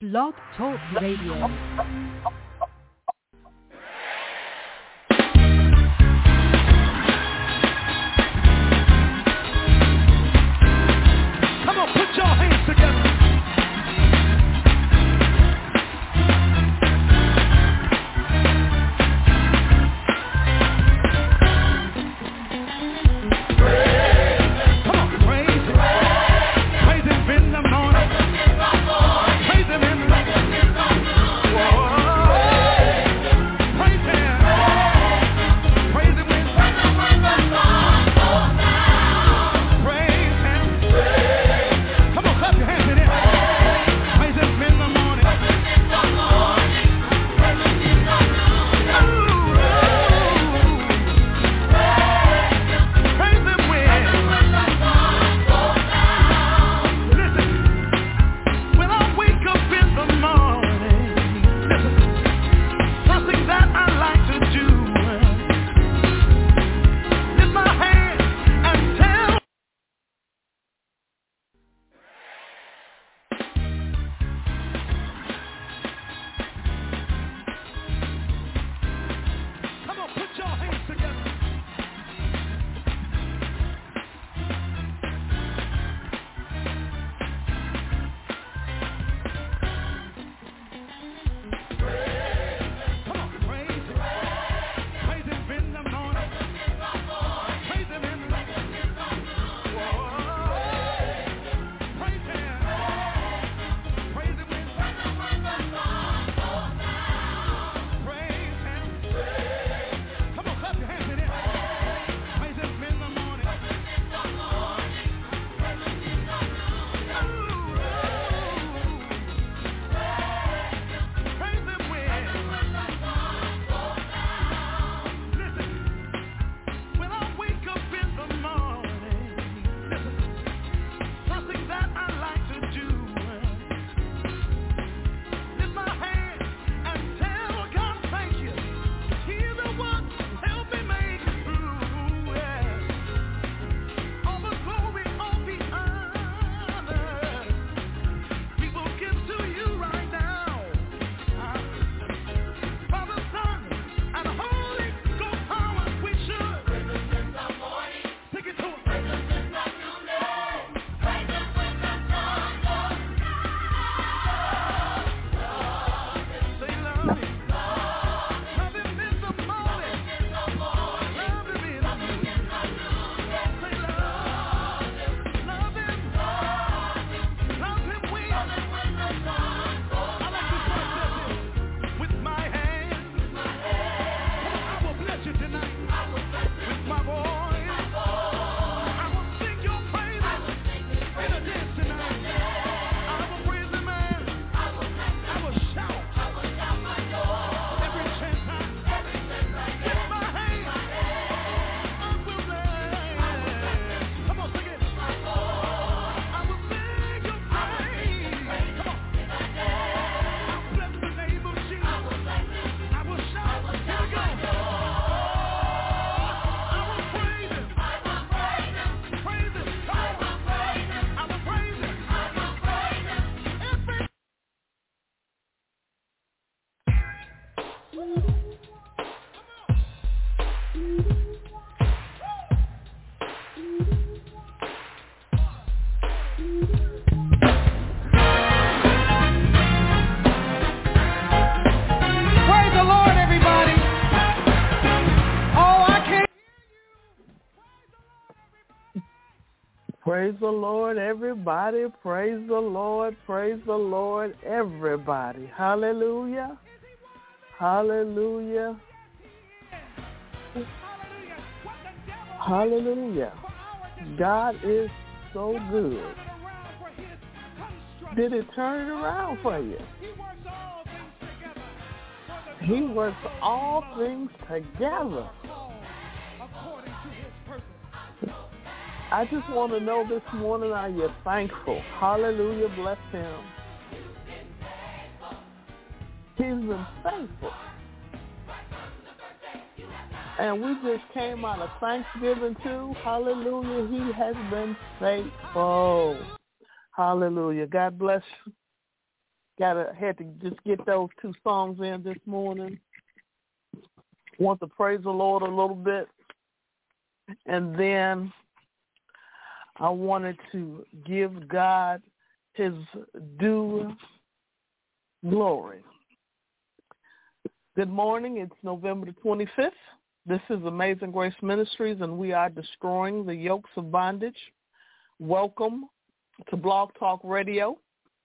Blog Talk Radio. Praise the Lord, everybody. Praise the Lord. Praise the Lord, everybody. Hallelujah. Hallelujah. Hallelujah. God is so good. Did it turn it around for you? He works all things together. I just want to know this morning, are you thankful? Hallelujah, bless him. He's been faithful. And we just came out of Thanksgiving too. Hallelujah, he has been faithful. Hallelujah. God bless you. Had to just get those two songs in this morning. Want to praise the Lord a little bit. And then I wanted to give God his due glory. Good morning. It's November the 25th. This is Amazing Grace Ministries, and we are destroying the yokes of bondage. Welcome to Blog Talk Radio.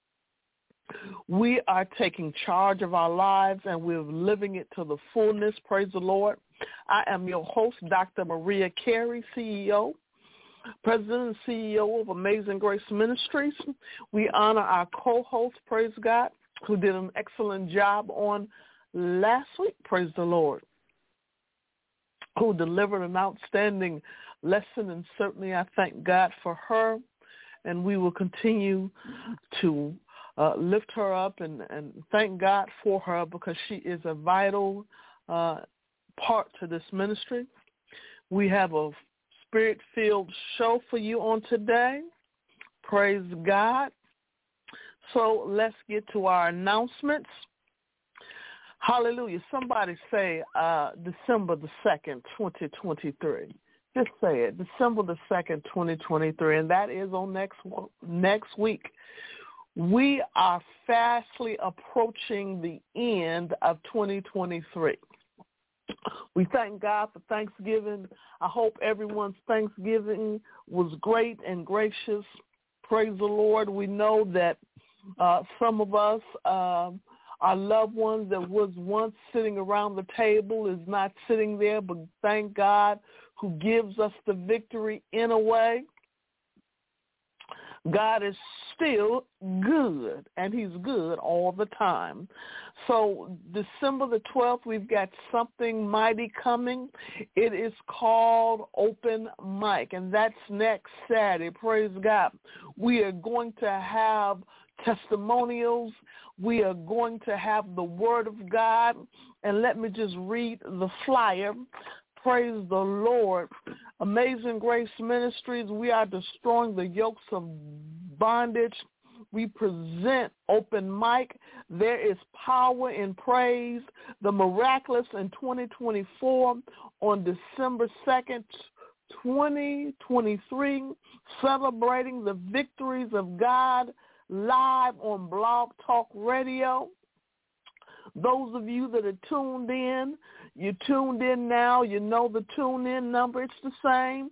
We are taking charge of our lives, and we're living it to the fullness. Praise the Lord. I am your host, Dr. Maria Carey, CEO, President and CEO of Amazing Grace Ministries. We honor our co-host, praise God, who did an excellent job on last week, praise the Lord, who delivered an outstanding lesson, and certainly I thank God for her, and we will continue to lift her up and thank God for her because she is a vital part to this ministry. We have a spirit-filled show for you on today. Praise God. So let's get to our announcements. Hallelujah. Somebody say December the 2nd, 2023. Just say it, December the 2nd, 2023, and that is on next week. We are fastly approaching the end of 2023. We thank God for Thanksgiving. I hope everyone's Thanksgiving was great and gracious. Praise the Lord. We know that some of us, our loved ones that was once sitting around the table is not sitting there, but thank God who gives us the victory in a way. God is still good, and he's good all the time. So December the 12th, we've got something mighty coming. It is called Open Mic, and that's next Saturday. Praise God. We are going to have testimonials. We are going to have the Word of God. And let me just read the flyer. Praise the Lord. Amazing Grace Ministries, we are destroying the yokes of bondage. We present Open Mic. There is power in praise. The miraculous in 2024 on December 2nd, 2023, celebrating the victories of God live on Blog Talk Radio. Those of you that are tuned in, you tuned in now, you know the tune-in number. It's the same,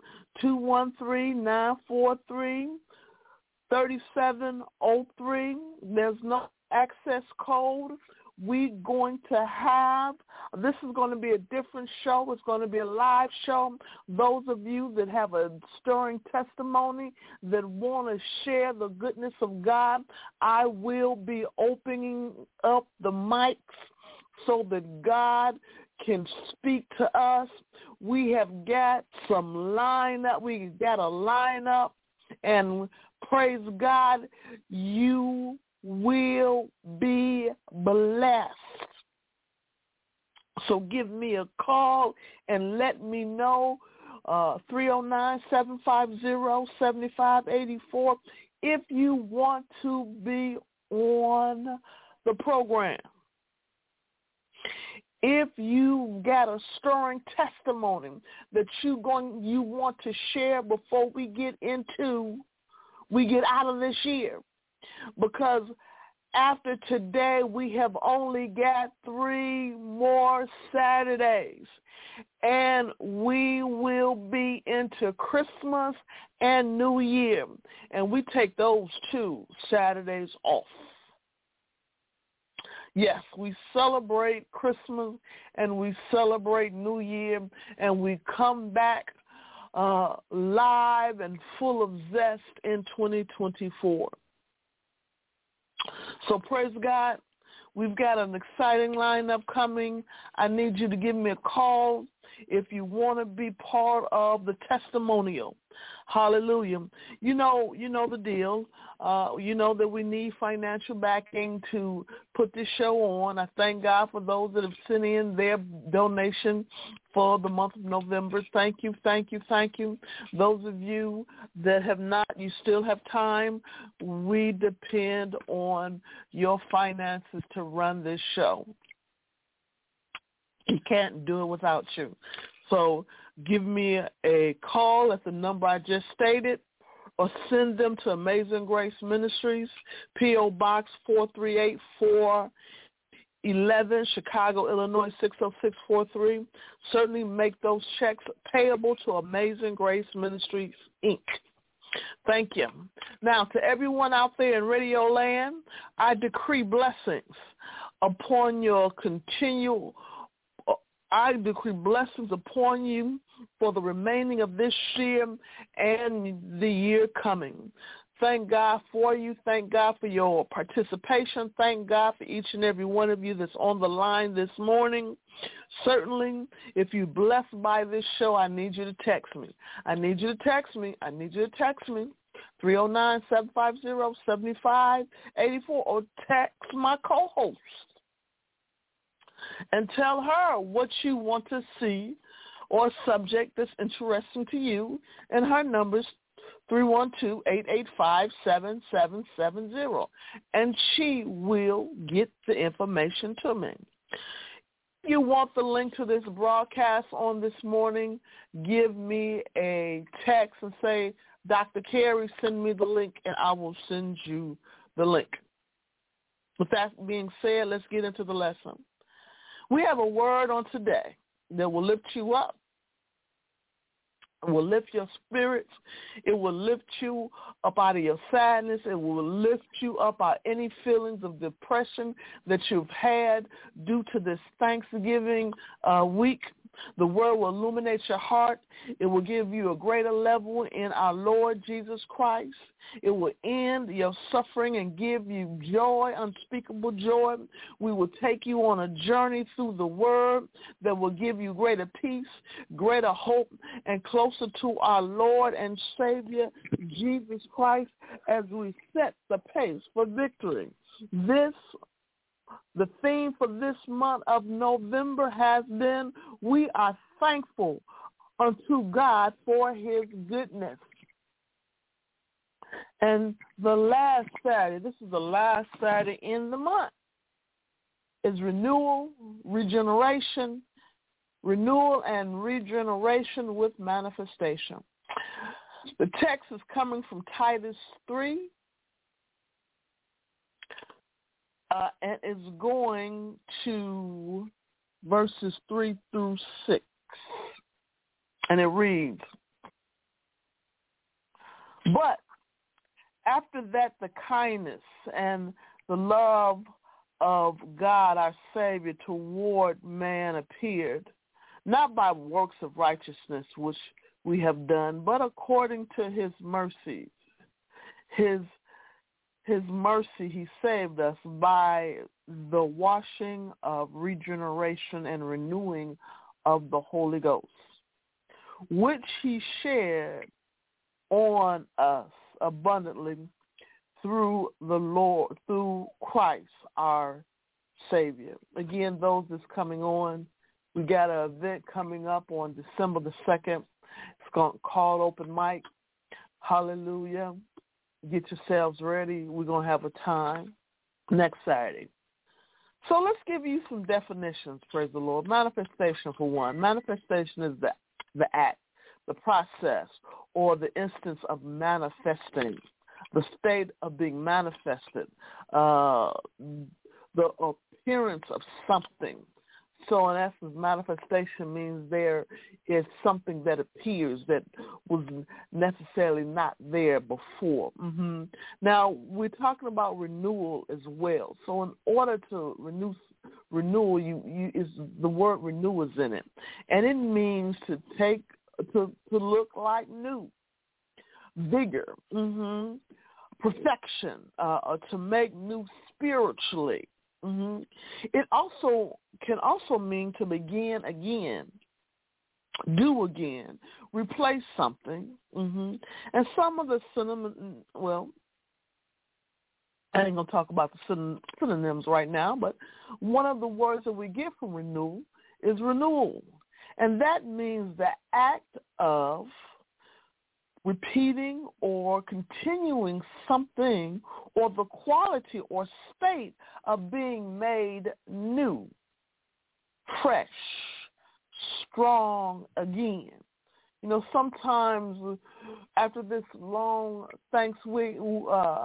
213-943-3703. There's no access code. We're going to have, this is going to be a different show. It's going to be a live show. Those of you that have a stirring testimony that want to share the goodness of God, I will be opening up the mics so that God can speak to us. We have got some lineup. We got a lineup, and praise God, you will be blessed. So give me a call and let me know, 309-750-7584, if you want to be on the program. If you got a stirring testimony that you want to share before we get out of this year, because after today we have only got 3 more Saturdays, and we will be into Christmas and New Year, and we take those 2 Saturdays off. Yes, we celebrate Christmas and we celebrate New Year, and we come back live and full of zest in 2024. So praise God. We've got an exciting lineup coming. I need you to give me a call if you want to be part of the testimonial. Hallelujah. You know the deal. You know that we need financial backing to put this show on. I thank God for those that have sent in their donation for the month of November. Thank you, thank you, thank you. Those of you that have not, you still have time. We depend on your finances to run this show. We can't do it without you. So give me a call at the number I just stated, or send them to Amazing Grace Ministries, P.O. Box 438411, Chicago, Illinois 60643. Certainly make those checks payable to Amazing Grace Ministries, Inc. Thank you. Now, to everyone out there in Radio Land, I decree blessings upon your continual. I decree blessings upon you for the remaining of this year and the year coming. Thank God for you. Thank God for your participation. Thank God for each and every one of you that's on the line this morning. Certainly, if you're blessed by this show, I need you to text me. I need you to text me. 309-750-7584, or text my co-host and tell her what you want to see or a subject that's interesting to you, and her number's 312-885-7770, and she will get the information to me. If you want the link to this broadcast on this morning, give me a text and say, Dr. Carey, send me the link, and I will send you the link. With that being said, let's get into the lesson. We have a word on today that will lift you up. It will lift your spirits. It will lift you up out of your sadness. It will lift you up out of any feelings of depression that you've had due to this Thanksgiving week. The word will illuminate your heart. It will give you a greater level in our Lord Jesus Christ. It will end your suffering and give you joy, unspeakable joy. We will take you on a journey through the word that will give you greater peace, greater hope, and closer to our Lord and Savior, Jesus Christ, as we set the pace for victory. The theme for this month of November has been, we are thankful unto God for his goodness. And the last Saturday, this is the last Saturday in the month, is renewal and regeneration with manifestation. The text is coming from Titus 3. And it's going to verses 3 through 6. And it reads, but after that the kindness and the love of God our Savior toward man appeared, not by works of righteousness which we have done, but according to his mercies. His mercy, he saved us by the washing of regeneration and renewing of the Holy Ghost, which he shared on us abundantly through the Lord, through Christ our Savior. Again, those that's coming on, we got an event coming up on December the 2nd. It's called Open Mic. Hallelujah. Get yourselves ready. We're going to have a time next Saturday. So let's give you some definitions, praise the Lord. Manifestation, for one. Manifestation is the act, the process, or the instance of manifesting, the state of being manifested, the appearance of something. So in essence, manifestation means there is something that appears that was necessarily not there before. Mm-hmm. Now, we're talking about renewal as well. So in order to renewal, you is the word renew is in it. And it means to look like new, vigor, perfection, or to make new spiritually. Mm-hmm. It can also mean to begin again, do again, replace something. And some of the I ain't going to talk about the synonyms right now, but one of the words that we get from renewal is renewal. And that means the act of repeating or continuing something, or the quality or state of being made new, fresh, strong again. You know, sometimes after this long Thanksgiving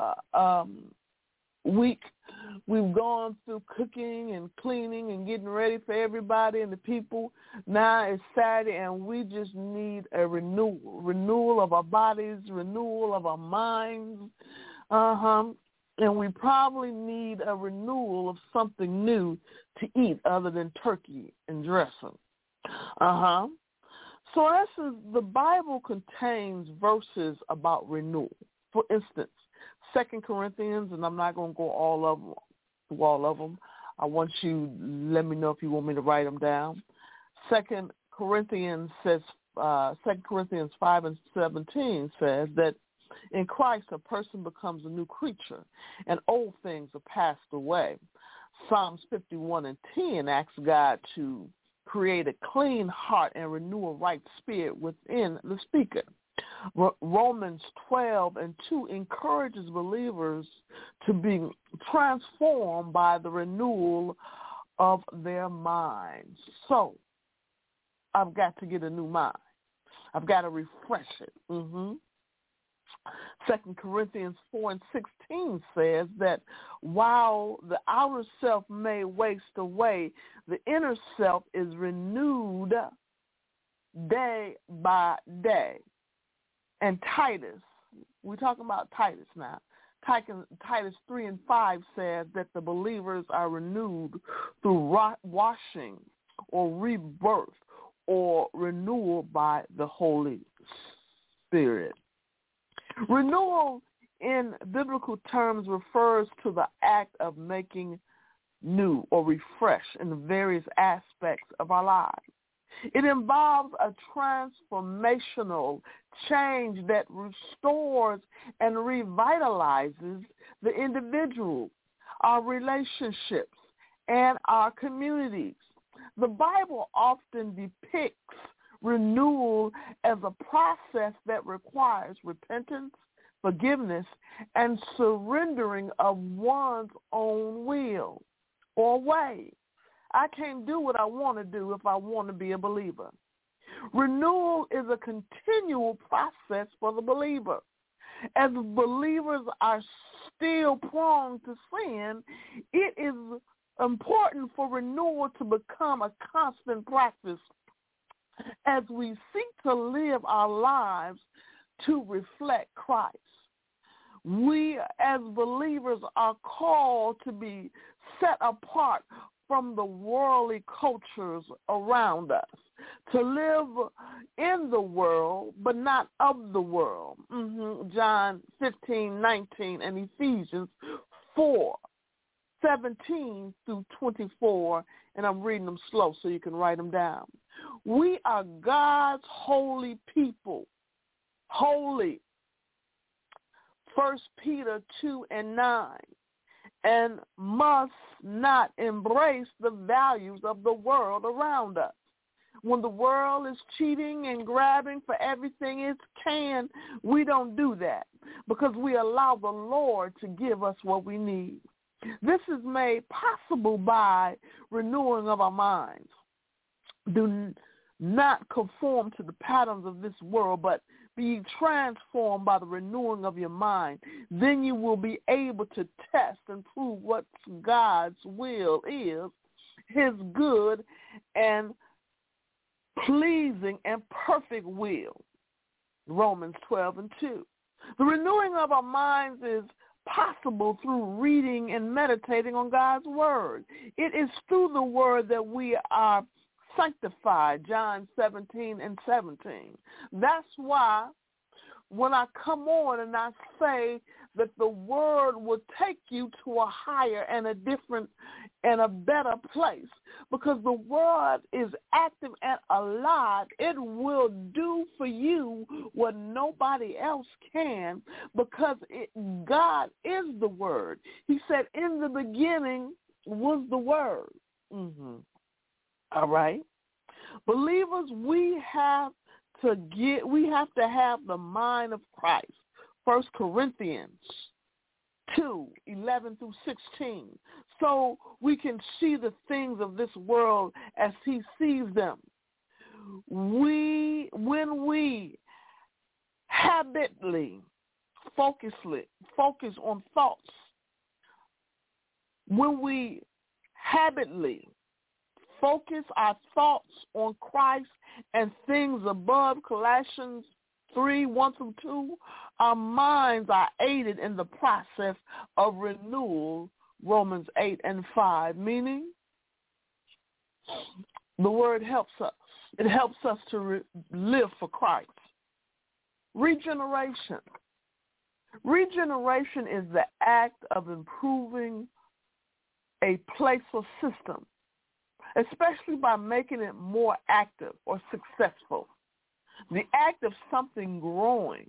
week, we've gone through cooking and cleaning and getting ready for everybody and the people. Now it's Saturday, and we just need a renewal of our bodies, renewal of our minds. And we probably need a renewal of something new to eat other than turkey and dressing. So the Bible contains verses about renewal. For instance, 2 Corinthians, and I'm not going to go through all of them. I want you to let me know if you want me to write them down. 2 Corinthians 5:17 says that in Christ a person becomes a new creature, and old things are passed away. Psalms 51:10 asks God to create a clean heart and renew a right spirit within the speaker. Romans 12:2 encourages believers to be transformed by the renewal of their minds. So I've got to get a new mind. I've got to refresh it. 2 Corinthians 4:16 says that while the outer self may waste away, the inner self is renewed day by day. And Titus, we're talking about Titus now. Titus 3:5 says that the believers are renewed through washing or rebirth or renewal by the Holy Spirit. Renewal in biblical terms refers to the act of making new or refresh in the various aspects of our lives. It involves a transformational change that restores and revitalizes the individual, our relationships, and our communities. The Bible often depicts renewal as a process that requires repentance, forgiveness, and surrendering of one's own will or way. I can't do what I want to do if I want to be a believer. Renewal is a continual process for the believer. As believers are still prone to sin, it is important for renewal to become a constant practice as we seek to live our lives to reflect Christ. We as believers are called to be set apart from the worldly cultures around us, to live in the world but not of the world. John 15:19 and Ephesians 4:17 through 24, and I'm reading them slow so you can write them down. We are God's holy people, holy. 1 Peter 2:9, and must not embrace the values of the world around us. When the world is cheating and grabbing for everything it can, we don't do that because we allow the Lord to give us what we need. This is made possible by renewing of our minds. Do not conform to the patterns of this world, but be transformed by the renewing of your mind. Then you will be able to test and prove what God's will is, his good and pleasing and perfect will. Romans 12:2. The renewing of our minds is possible through reading and meditating on God's word. It is through the word that we are sanctified, John 17:17. That's why when I come on and I say that the word will take you to a higher and a different and a better place, because the word is active and alive. It will do for you what nobody else can, because God is the word. He said, in the beginning was the word. All right. Believers, we have to have the mind of Christ. 1 Corinthians 2:11-16. So we can see the things of this world as he sees them. When we habitually focus on thoughts, when we habitually focus our thoughts on Christ and things above, Colossians 3:1-2, our minds are aided in the process of renewal, Romans 8:5, meaning the word helps us. It helps us to live for Christ. Regeneration. Regeneration is the act of improving a place or system, especially by making it more active or successful. The act of something growing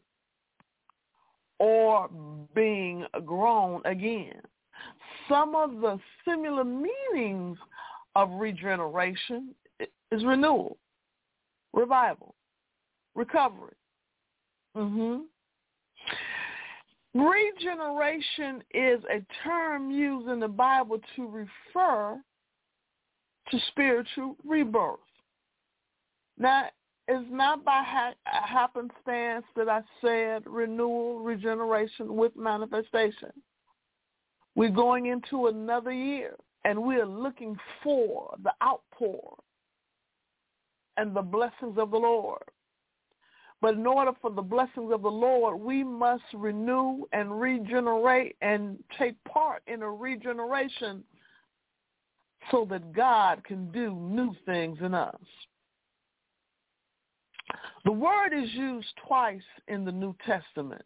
or being grown again. Some of the similar meanings of regeneration is renewal, revival, recovery. Regeneration is a term used in the Bible to refer to spiritual rebirth. Now, it's not by happenstance that I said renewal, regeneration with manifestation. We're going into another year, and we are looking for the outpour and the blessings of the Lord. But in order for the blessings of the Lord, we must renew and regenerate and take part in a regeneration so that God can do new things in us. The word is used twice in the New Testament.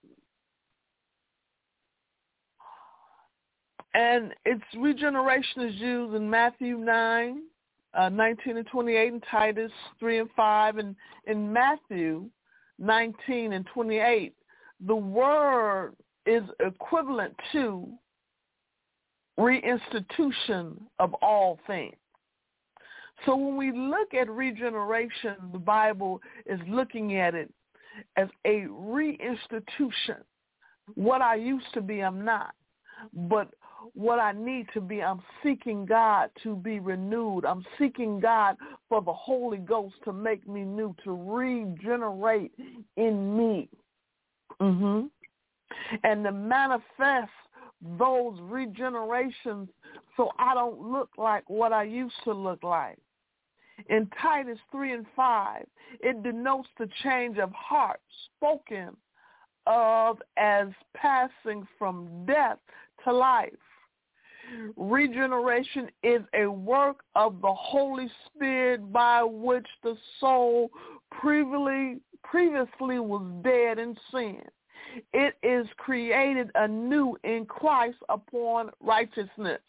And its regeneration is used in Matthew 9:19-28, and Titus 3:5. And in Matthew 19:28, the word is equivalent to reinstitution of all things. So when we look at regeneration, the Bible is looking at it as a reinstitution. What I used to be, I'm not. But what I need to be, I'm seeking God to be renewed. I'm seeking God for the Holy Ghost to make me new, to regenerate in me. And to manifest those regenerations so I don't look like what I used to look like. In Titus 3:5, it denotes the change of heart spoken of as passing from death to life. Regeneration is a work of the Holy Spirit by which the soul previously was dead in sin. It is created anew in Christ upon righteousness.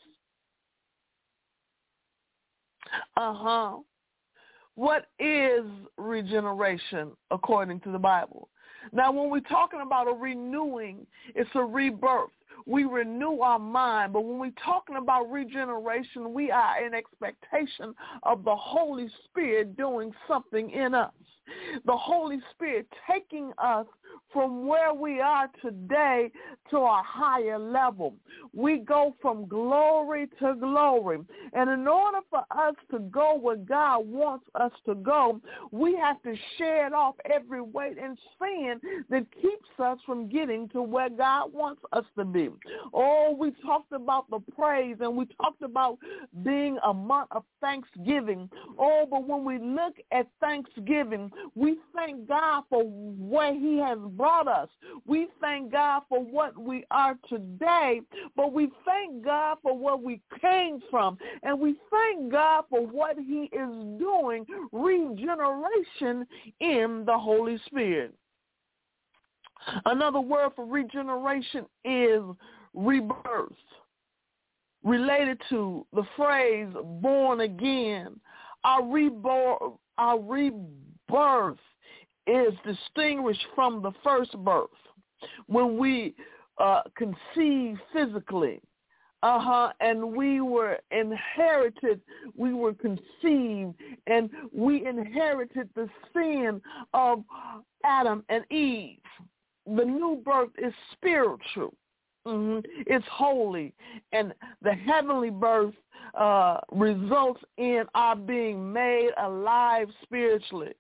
What is regeneration according to the Bible? Now, when we're talking about a renewing, it's a rebirth. We renew our mind, but when we're talking about regeneration, we are in expectation of the Holy Spirit doing something in us. The Holy Spirit taking us from where we are today to a higher level. We go from glory to glory. And in order for us to go where God wants us to go, we have to shed off every weight and sin that keeps us from getting to where God wants us to be. Oh, we talked about the praise, and we talked about being a month of Thanksgiving. Oh, but when we look at Thanksgiving, we thank God for where he has brought us. We thank God for what we are today, but we thank God for where we came from, and we thank God for what he is doing, regeneration in the Holy Spirit. Another word for regeneration is rebirth, related to the phrase born again. Our rebirth is distinguished from the first birth when we conceived physically. And we were conceived, and we inherited the sin of Adam and Eve. The new birth is spiritual. It's holy, and the heavenly birth results in our being made alive spiritually.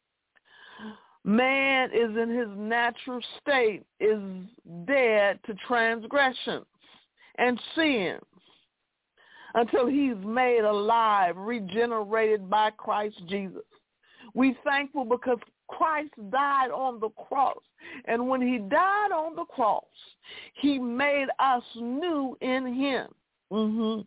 Man is in his natural state, is dead to transgressions and sins until he's made alive, regenerated by Christ Jesus. We're thankful because Christ died on the cross. And when he died on the cross, he made us new in him.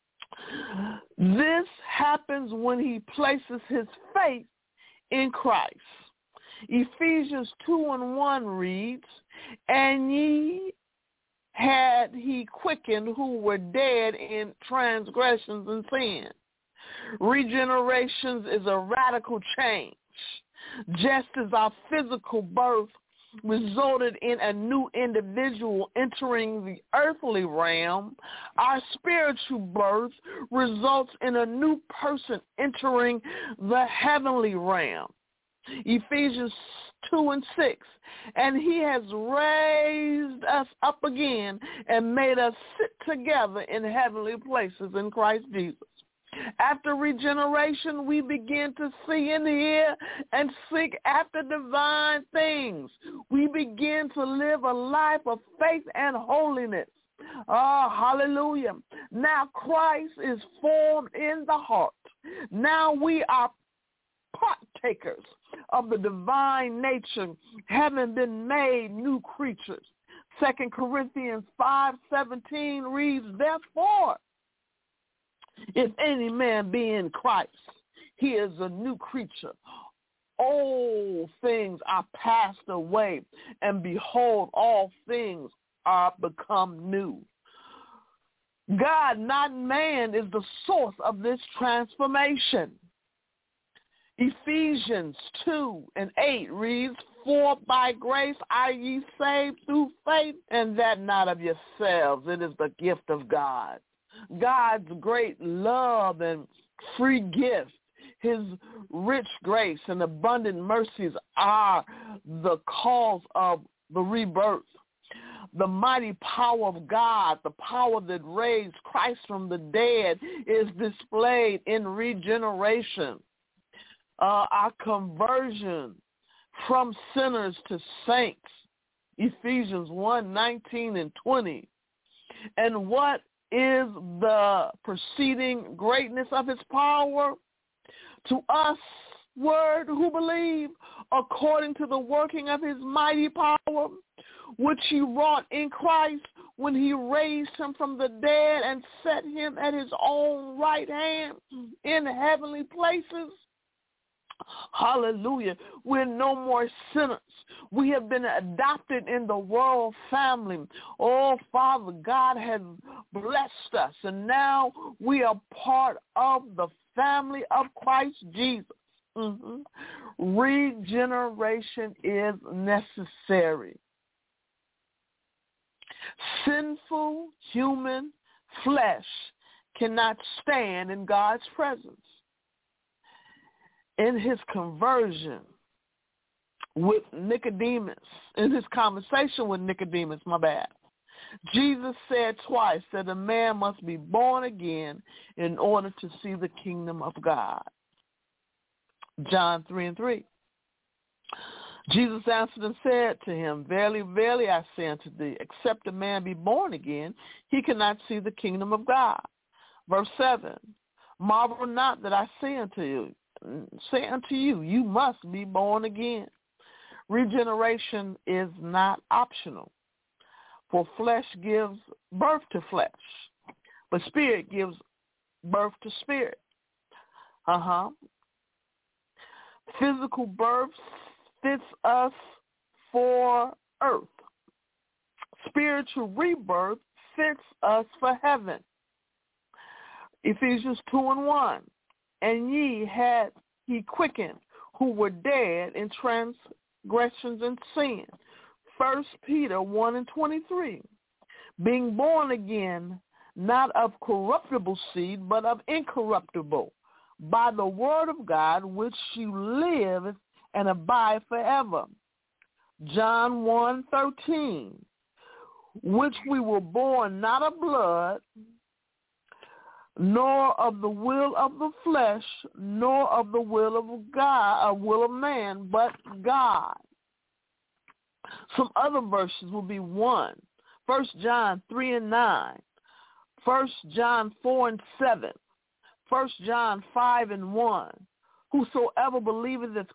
This happens when he places his faith in Christ. Ephesians 2:1 reads, "And ye had he quickened who were dead in transgressions and sin." Regeneration is a radical change. Just as our physical birth resulted in a new individual entering the earthly realm, our spiritual birth results in a new person entering the heavenly realm. Ephesians 2:6, "And he has raised us up again and made us sit together in heavenly places in Christ Jesus." After regeneration, we begin to see and hear and seek after divine things. We begin to live a life of faith and holiness. Oh, hallelujah. Now Christ is formed in the heart. Now we are partakers of the divine nature, having been made new creatures. 2 Corinthians 5:17 reads, "Therefore, if any man be in Christ, he is a new creature. Old things are passed away, and behold, all things are become new." God, not man, is the source of this transformation. Ephesians 2:8 reads, "For by grace are ye saved through faith, and that not of yourselves. It is the gift of God." God's great love and free gift, his rich grace and abundant mercies are the cause of the rebirth. The mighty power of God, the power that raised Christ from the dead, is displayed in regeneration. Our conversion from sinners to saints, Ephesians 1:19 and 20. And what is the preceding greatness of his power? To us, word, who believe, according to the working of his mighty power, which he wrought in Christ when he raised him from the dead and set him at his own right hand in heavenly places. Hallelujah. We're no more sinners. We have been adopted in the royal family. Oh, Father, God has blessed us, and now we are part of the family of Christ Jesus. Regeneration is necessary. Sinful human flesh cannot stand in God's presence. In his conversion with Nicodemus, in his conversation with Nicodemus, Jesus said twice that a man must be born again in order to see the kingdom of God. John 3:3. Jesus answered and said to him, "Verily, verily, I say unto thee, except a man be born again, he cannot see the kingdom of God." Verse 7, "Marvel not that I say unto you, you must be born again." Regeneration is not optional, for flesh gives birth to flesh, but spirit gives birth to spirit. Physical birth fits us for earth. Spiritual rebirth fits us for heaven. Ephesians 2:1. And ye had he quickened who were dead in transgressions and sin. 1 Peter 1:23. Being born again, not of corruptible seed, but of incorruptible, by the word of God, which you live and abide forever. John 1:13. Which we were born not of blood, nor of the will of the flesh, nor of the will of God, or will of man, but God. Some other verses will be 1 John 3:9, 1 John 4:7, 1 John 5:1. Whosoever believeth that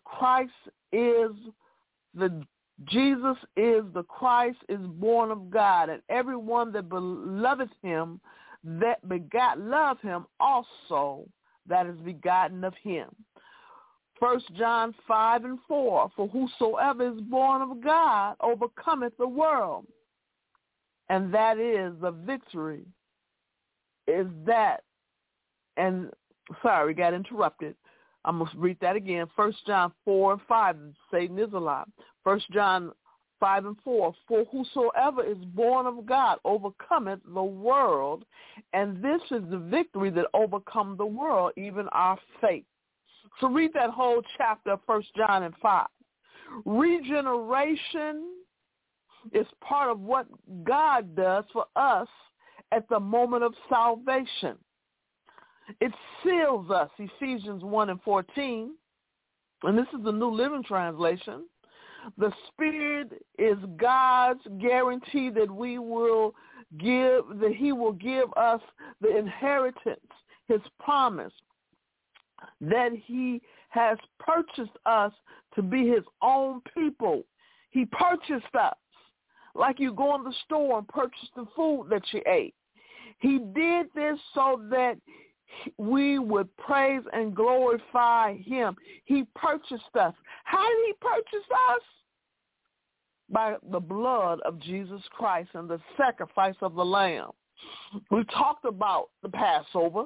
Jesus is the Christ is born of God, and everyone that beloveth him that begot love him also that is begotten of him. 1 John 5:4, for whosoever is born of God overcometh the world. And that is the victory, is that, and sorry, got interrupted. I'm going to read that again. 1 John 4:5, Satan is a lie. 1 John 5:4, for whosoever is born of God overcometh the world, and this is the victory that overcome the world, even our faith. So read that whole chapter of 1 John and 5. Regeneration is part of what God does for us at the moment of salvation. It seals us, Ephesians 1:14, and this is the New Living Translation. The Spirit is God's guarantee that He will give us the inheritance, His promise, that He has purchased us to be His own people. He purchased us, like you go in the store and purchase the food that you ate. He did this so that we would praise and glorify Him. He purchased us. How did He purchase us? By the blood of Jesus Christ and the sacrifice of the Lamb. We talked about the Passover,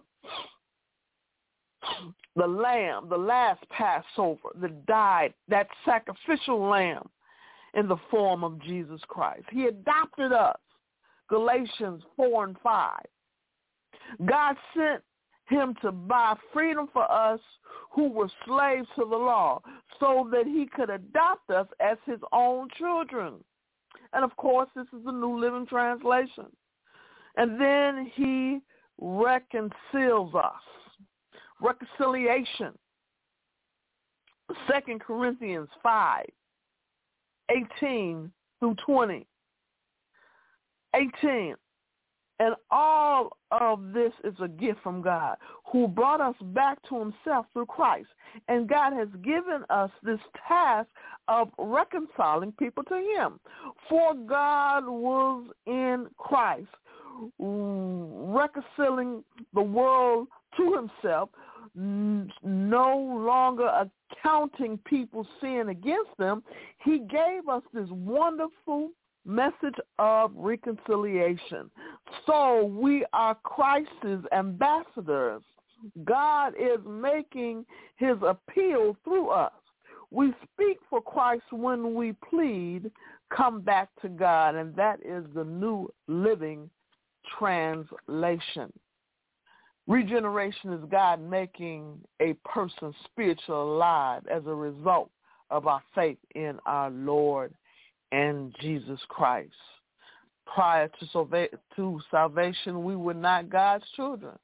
the Lamb, the last Passover that died, that sacrificial Lamb in the form of Jesus Christ. He adopted us, Galatians 4:5. God sent Him to buy freedom for us who were slaves to the law so that He could adopt us as His own children. And, of course, this is the New Living Translation. And then He reconciles us. Reconciliation. 2 Corinthians 5:18-20. 18. And all of this is a gift from God, who brought us back to Himself through Christ. And God has given us this task of reconciling people to Him. For God was in Christ, reconciling the world to Himself, no longer accounting people's sin against them. He gave us this wonderful message of reconciliation. So we are Christ's ambassadors. God is making His appeal through us. We speak for Christ when we plead, come back to God, and that is the New Living Translation. Regeneration is God making a person spiritually alive as a result of our faith in our Lord and Jesus Christ. Prior to salvation, we were not God's children.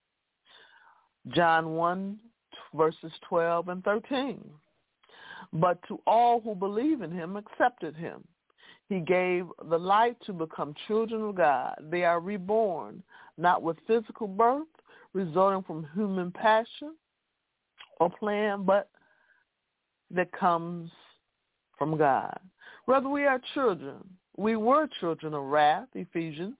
John 1, verses 12 and 13. But to all who believe in Him, accepted Him, He gave the light to become children of God. They are reborn, not with physical birth, resulting from human passion or plan, but that comes from God. Whether we are children, we were children of wrath, Ephesians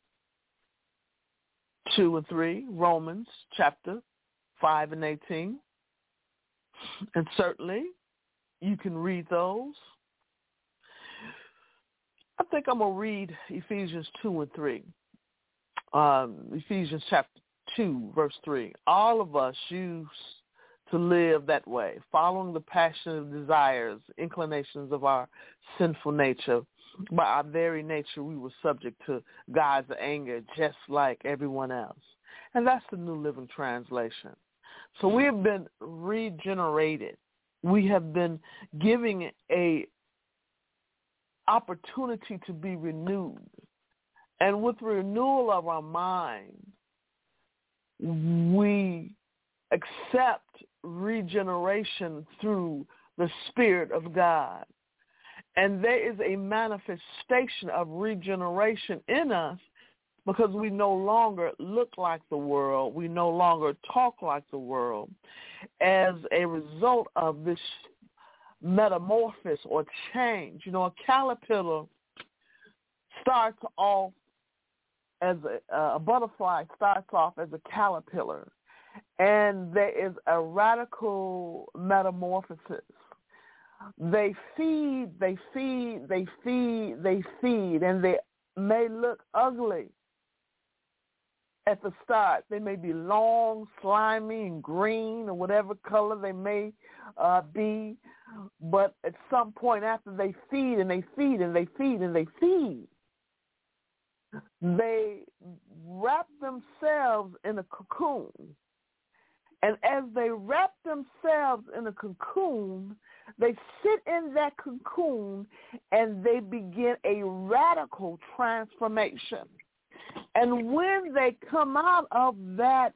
2 and 3, Romans chapter 5 and 18. And certainly you can read those. I think I'm going to read Ephesians 2 and 3. Ephesians chapter 2, verse 3. All of us used to live that way, following the passionate desires, inclinations of our sinful nature. By our very nature, we were subject to God's anger just like everyone else. And that's the New Living Translation. So we have been regenerated. We have been giving a opportunity to be renewed. And with renewal of our mind, we accept regeneration through the Spirit of God. And there is a manifestation of regeneration in us because we no longer look like the world. We no longer talk like the world as a result of this metamorphosis or change. You know, a caterpillar starts off as a butterfly starts off as a caterpillar, and there is a radical metamorphosis. They feed, and they may look ugly at the start. They may be long, slimy, and green, or whatever color they may be, but at some point after they feed, they wrap themselves in a cocoon. And as they wrap themselves in a cocoon, they sit in that cocoon and they begin a radical transformation. And when they come out of that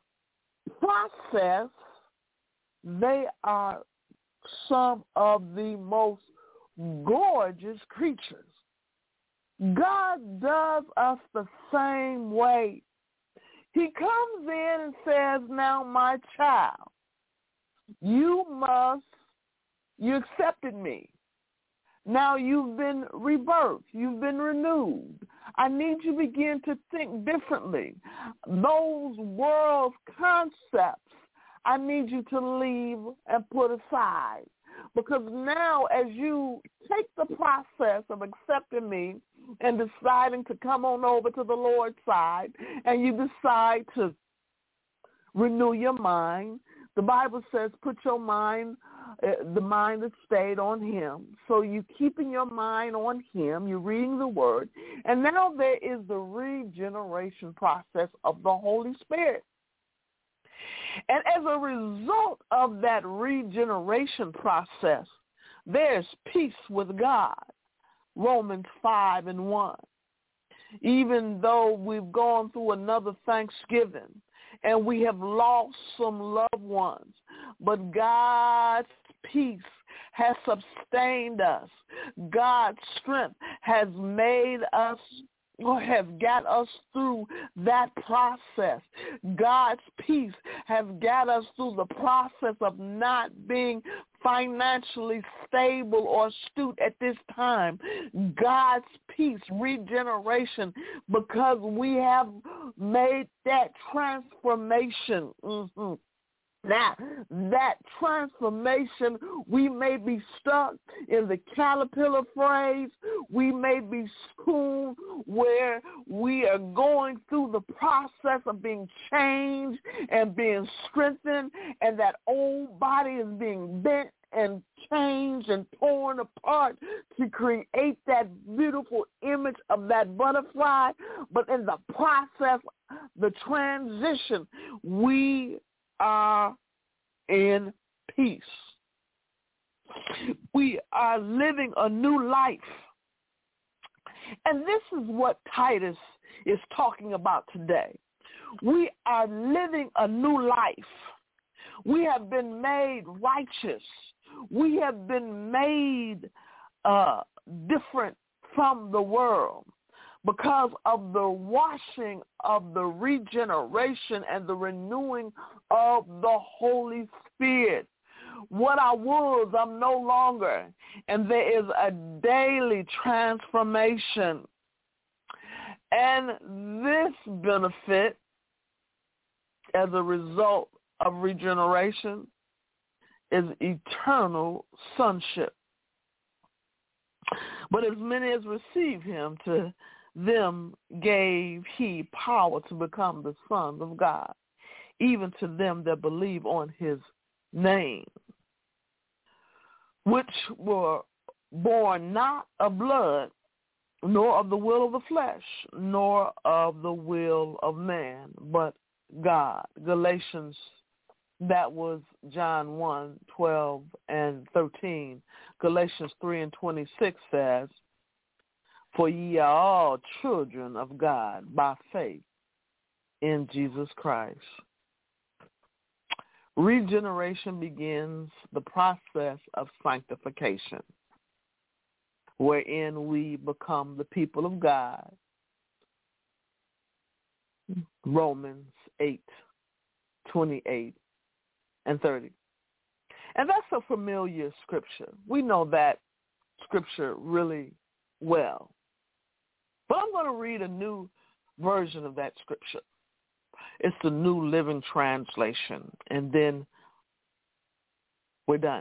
process, they are some of the most gorgeous creatures. God does us the same way. He comes in and says, now, my child, you accepted me. Now you've been rebirthed. You've been renewed. I need you to begin to think differently. Those world concepts, I need you to leave and put aside. Because now as you take the process of accepting me and deciding to come on over to the Lord's side, and you decide to renew your mind, the Bible says put your mind, the mind that stayed on him. So you're keeping your mind on him, you're reading the word, and now there is the regeneration process of the Holy Spirit. And as a result of that regeneration process, there's peace with God. Romans 5:1. Even though we've gone through another Thanksgiving and we have lost some loved ones, but God's peace has sustained us. God's strength has made us or has got us through that process. God's peace has got us through the process of not being financially stable or astute at this time. God's peace, regeneration, because we have made that transformation. Now, that transformation, we may be stuck in the caterpillar phase. We may be schooled where we are going through the process of being changed and being strengthened, and that old body is being bent and changed and torn apart to create that beautiful image of that butterfly. But in the process, the transition, we are in peace. We are living a new life. And this is what Titus is talking about today. We are living a new life. We have been made righteous. We have been made different from the world, because of the washing of the regeneration and the renewing of the Holy Spirit. What I was, I'm no longer. And there is a daily transformation. And this benefit, as a result of regeneration, is eternal sonship. But as many as received him, to them gave he power to become the sons of God, even to them that believe on his name, which were born not of blood, nor of the will of the flesh, nor of the will of man, but God. Galatians, that was John 1:12 and 13. Galatians 3:26 says, for ye are all children of God by faith in Jesus Christ. Regeneration begins the process of sanctification, wherein we become the people of God. Romans 8:28 and 30. And that's a familiar scripture. We know that scripture really well. But I'm going to read a new version of that scripture. It's the New Living Translation, and then we're done.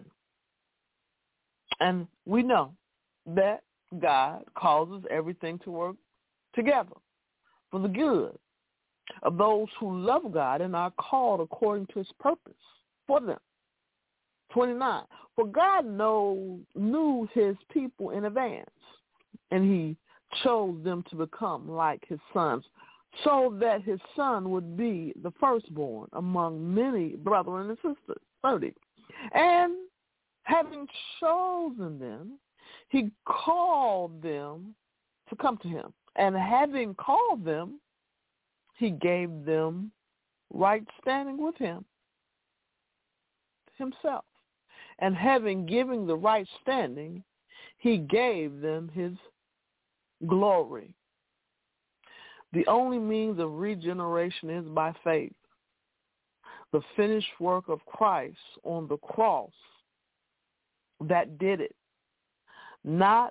And we know that God causes everything to work together for the good of those who love God and are called according to his purpose for them. 29. For God knew his people in advance, and he chose them to become like his sons, so that his son would be the firstborn among many brethren and sisters. 30. And having chosen them, he called them to come to him. And having called them, he gave them right standing with him himself. And having given the right standing, he gave them his glory. The only means of regeneration is by faith. The finished work of Christ on the cross, that did it. Not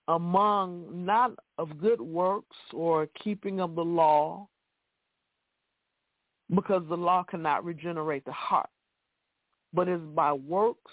of good works or keeping of the law, because the law cannot regenerate the heart, but is by works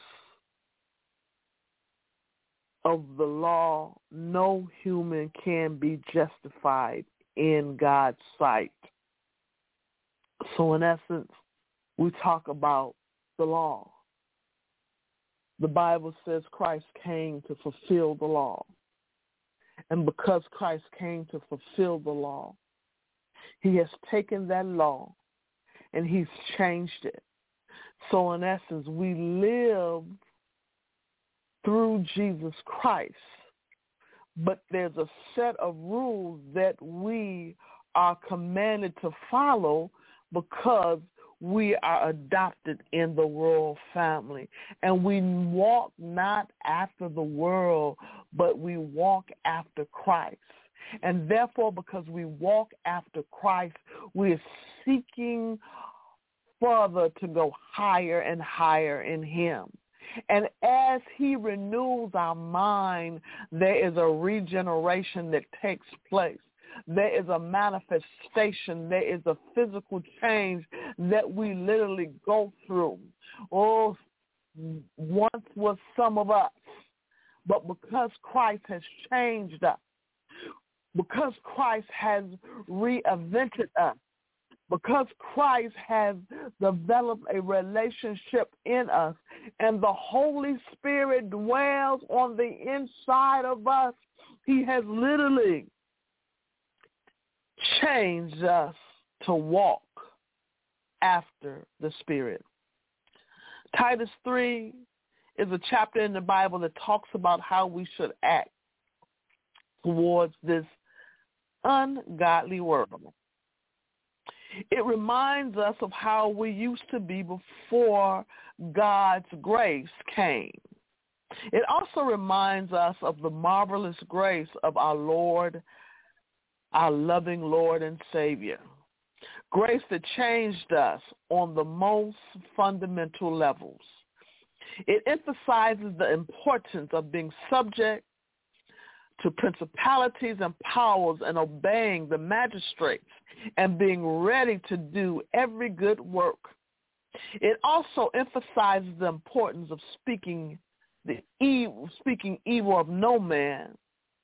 of the law no human can be justified in God's sight. So in essence, we talk about the law. The Bible says Christ came to fulfill the law. And because Christ came to fulfill the law, he has taken that law and he's changed it. So in essence, we live through Jesus Christ, but there's a set of rules that we are commanded to follow because we are adopted in the royal family. And we walk not after the world, but we walk after Christ. And therefore, because we walk after Christ, we're seeking further to go higher and higher in him. And as he renews our mind, there is a regeneration that takes place. There is a manifestation. There is a physical change that we literally go through. Oh, once was some of us, but because Christ has changed us, because Christ has reinvented us, because Christ has developed a relationship in us, and the Holy Spirit dwells on the inside of us, he has literally changed us to walk after the Spirit. Titus 3 is a chapter in the Bible that talks about how we should act towards this ungodly world. It reminds us of how we used to be before God's grace came. It also reminds us of the marvelous grace of our Lord, our loving Lord and Savior. Grace that changed us on the most fundamental levels. It emphasizes the importance of being subject to principalities and powers and obeying the magistrates and being ready to do every good work. It also emphasizes the importance of speaking evil of no man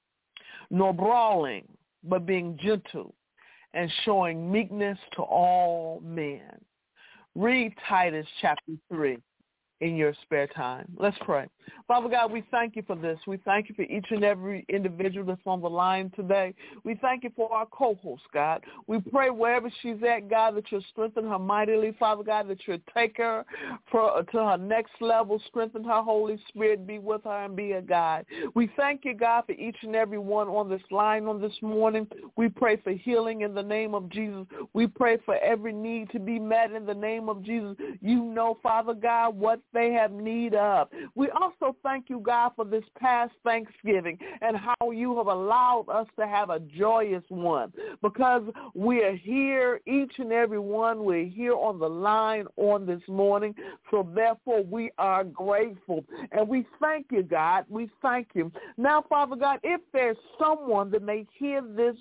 nor brawling, but being gentle and showing meekness to all men. Read Titus chapter 3 in your spare time. Let's pray. Father God, we thank you for this. We thank you for each and every individual that's on the line today. We thank you for our co-host, God. We pray wherever she's at, God, that you'll strengthen her mightily, Father God, that you'll take her to her next level, strengthen her, Holy Spirit, be with her and be a guide. We thank you, God, for each and every one on this line on this morning. We pray for healing in the name of Jesus. We pray for every need to be met in the name of Jesus. You know, Father God, what they have need of. We also thank you, God, for this past Thanksgiving and how you have allowed us to have a joyous one, because we are here, each and every one. We're here on the line on this morning, so therefore we are grateful. And we thank you, God. We thank you. Now, Father God, if there's someone that may hear this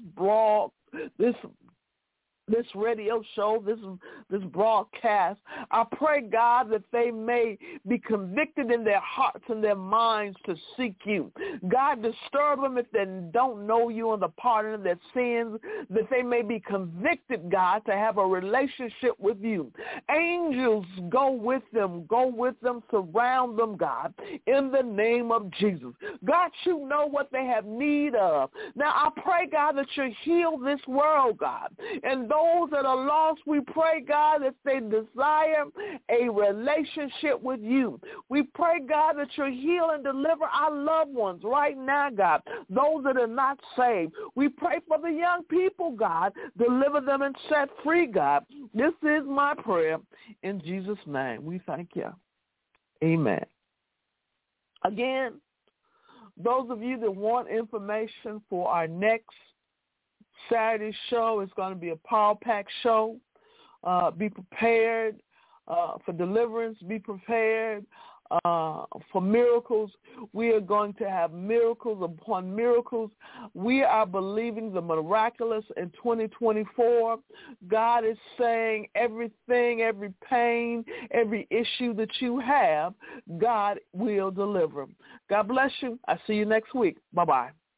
radio show, this broadcast, I pray, God, that they may be convicted in their hearts and their minds to seek you. God, disturb them if they don't know you and the pardon of their sins, that they may be convicted, God, to have a relationship with you. Angels, go with them, surround them, God, in the name of Jesus. God, you know what they have need of. Now, I pray, God, that you heal this world, God, and those that are lost, we pray, God, that they desire a relationship with you. We pray, God, that you heal and deliver our loved ones right now, God, those that are not saved. We pray for the young people, God, deliver them and set free, God. This is my prayer. In Jesus' name, we thank you. Amen. Again, those of you that want information for our next Saturday show, is going to be a Power Pack show. Be prepared for deliverance. Be prepared for miracles. We are going to have miracles upon miracles. We are believing the miraculous in 2024. God is saying everything, every pain, every issue that you have, God will deliver. God bless you. I'll see you next week. Bye-bye.